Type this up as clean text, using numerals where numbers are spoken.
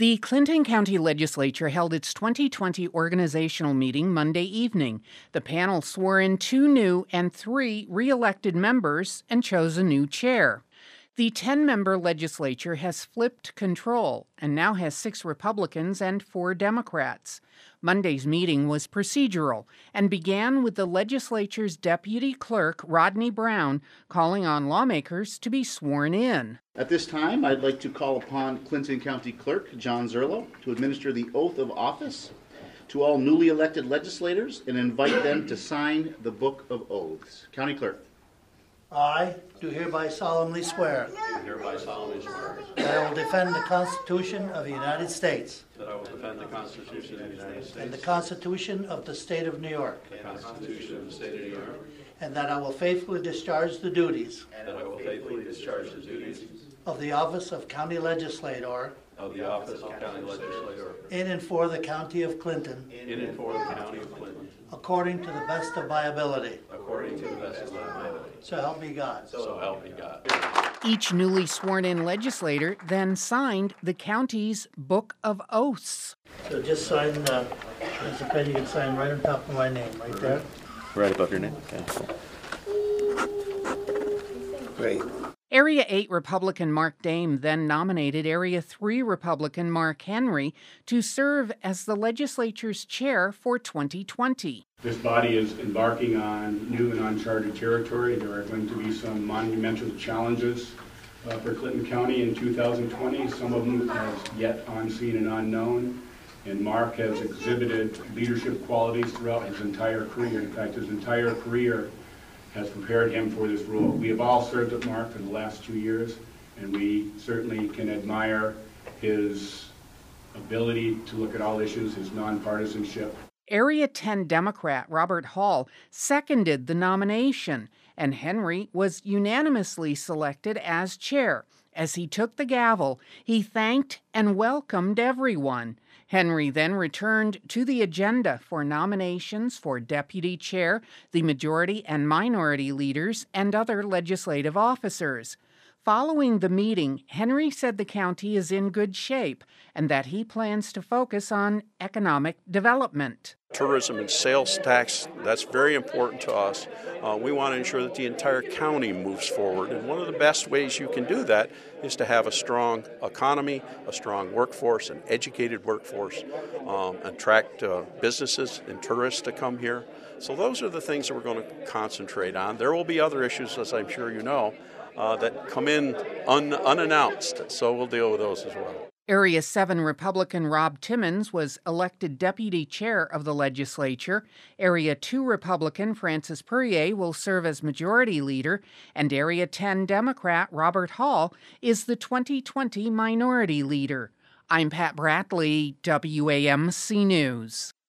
The Clinton County Legislature held its 2020 organizational meeting Monday evening. The panel swore in 2 new and 3 re-elected members and chose a new chair. The 10-member legislature has flipped control and now has 6 Republicans and 4 Democrats. Monday's meeting was procedural and began with the legislature's deputy clerk, Rodney Brown, calling on lawmakers to be sworn in. At this time, I'd like to call upon Clinton County Clerk John Zerlo to administer the oath of office to all newly elected legislators and invite them to sign the Book of Oaths. County Clerk. I do hereby solemnly swear that I will defend the Constitution of the United States That I will defend the Constitution of the United States and the Constitution of the State of New York, the Constitution of the State of New York, and that I will faithfully discharge the duties that I will faithfully discharge the duties of the office of County Legislator of the office of County Legislator in and for the County of Clinton, in and for the County of Clinton, according to the best of my ability. according to the best of my ability. So help me God. So help me God. Each newly sworn-in legislator then signed the county's Book of Oaths. So just sign, there's a pen you can sign right on top of my name, right there. Right above your name. Okay. Great. Area 8 Republican Mark Dame then nominated Area 3 Republican Mark Henry to serve as the legislature's chair for 2020. This body is embarking on new and uncharted territory. There are going to be some monumental challenges for Clinton County in 2020, some of them as yet unseen and unknown. And Mark has exhibited leadership qualities throughout his entire career. In fact, his entire career has prepared him for this role. We have all served with Mark for the last 2 years, and we certainly can admire his ability to look at all issues, his nonpartisanship. Area 10 Democrat Robert Hall seconded the nomination, and Henry was unanimously selected as chair. As he took the gavel, he thanked and welcomed everyone. Henry then returned to the agenda for nominations for deputy chair, the majority and minority leaders, and other legislative officers. Following the meeting, Henry said the county is in good shape and that he plans to focus on economic development. Tourism and sales tax, that's very important to us. We want to ensure that the entire county moves forward. And one of the best ways you can do that is to have a strong economy, a strong workforce, an educated workforce, attract businesses and tourists to come here. So those are the things that we're going to concentrate on. There will be other issues, as I'm sure you know, that come in unannounced, so we'll deal with those as well. Area 7 Republican Rob Timmons was elected deputy chair of the legislature. Area 2 Republican Francis Perrier will serve as majority leader, and Area 10 Democrat Robert Hall is the 2020 minority leader. I'm Pat Bradley, WAMC News.